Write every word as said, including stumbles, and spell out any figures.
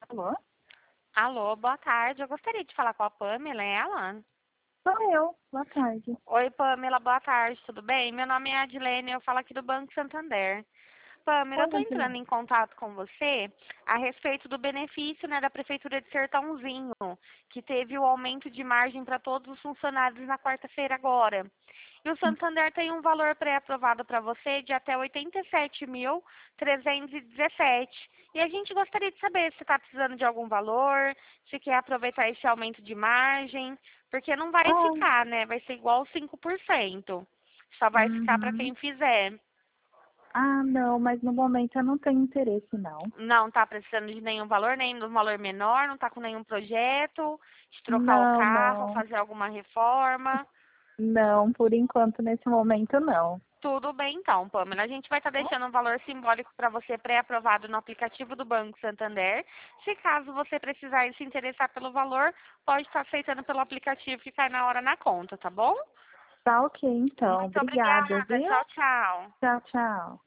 Alô? Alô, boa tarde. Eu gostaria de falar com a Pamela, é ela? Sou eu. Boa tarde. Oi, Pamela, boa tarde, tudo bem? Meu nome é Adilene, eu falo aqui do Banco Santander. Pamela, eu Oi, estou entrando Adilene. em contato com você a respeito do benefício, né, da Prefeitura de Sertãozinho, que teve o aumento de margem para todos os funcionários na quarta-feira agora. E o Santander tem um valor pré-aprovado para você de até oitenta e sete mil trezentos e dezessete. E a gente gostaria de saber se está precisando de algum valor, se quer aproveitar esse aumento de margem, porque não vai Ah, ficar, né? Vai ser igual cinco por cento. Só vai ficar para uhum. quem fizer. Ah, não, mas no momento eu não tenho interesse, não. Não está precisando de nenhum valor, nem de um valor menor, não está com nenhum projeto de trocar o Não, carro, não. fazer alguma reforma. Não, por enquanto, nesse momento, não. Tudo bem então, Pamela. A gente vai estar deixando um valor simbólico para você pré-aprovado no aplicativo do Banco Santander. Se caso você precisar e se interessar pelo valor, pode estar aceitando pelo aplicativo que cai na hora na conta, tá bom? Tá ok, então. Muito Obrigada, obrigada. viu? Tchau, tchau. Tchau, tchau.